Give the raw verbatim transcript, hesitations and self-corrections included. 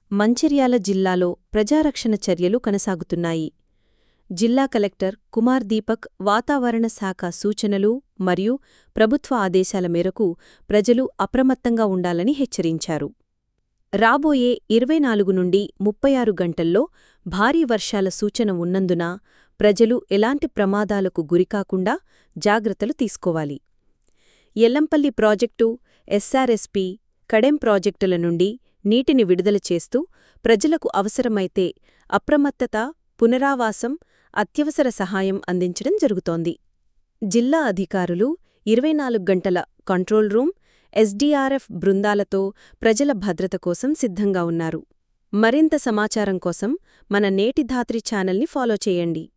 మంచిర్యాల జిల్లాలో ప్రజారక్షణ చర్యలు కొనసాగుతున్నాయి. జిల్లా కలెక్టర్ కుమార్ దీపక్ వాతావరణ శాఖ సూచనలు మరియు ప్రభుత్వ ఆదేశాల మేరకు ప్రజలు అప్రమత్తంగా ఉండాలని హెచ్చరించారు. రాబోయే ఇరవై నాలుగు నుండి ముప్పై ఆరు గంటల్లో భారీ వర్షాల సూచన ఉన్నందున ప్రజలు ఎలాంటి ప్రమాదాలకు గురికాకుండా జాగ్రత్తలు తీసుకోవాలి. ఎల్లంపల్లి ప్రాజెక్టు, ఎస్సారెస్పీ, కడెం ప్రాజెక్టుల నుండి నీటిని విడుదల చేస్తూ ప్రజలకు అవసరమైతే అప్రమత్తత, పునరావాసం, అత్యవసర సహాయం అందించడం జరుగుతోంది. జిల్లా అధికారులు ఇరవై నాలుగు గంటల కంట్రోల్ రూమ్, ఎస్డీఆర్ఎఫ్ బృందాలతో ప్రజల భద్రత కోసం సిద్ధంగా ఉన్నారు. మరింత సమాచారం కోసం మన నేటి ధాత్రి ఛానల్ని ఫాలో చేయండి.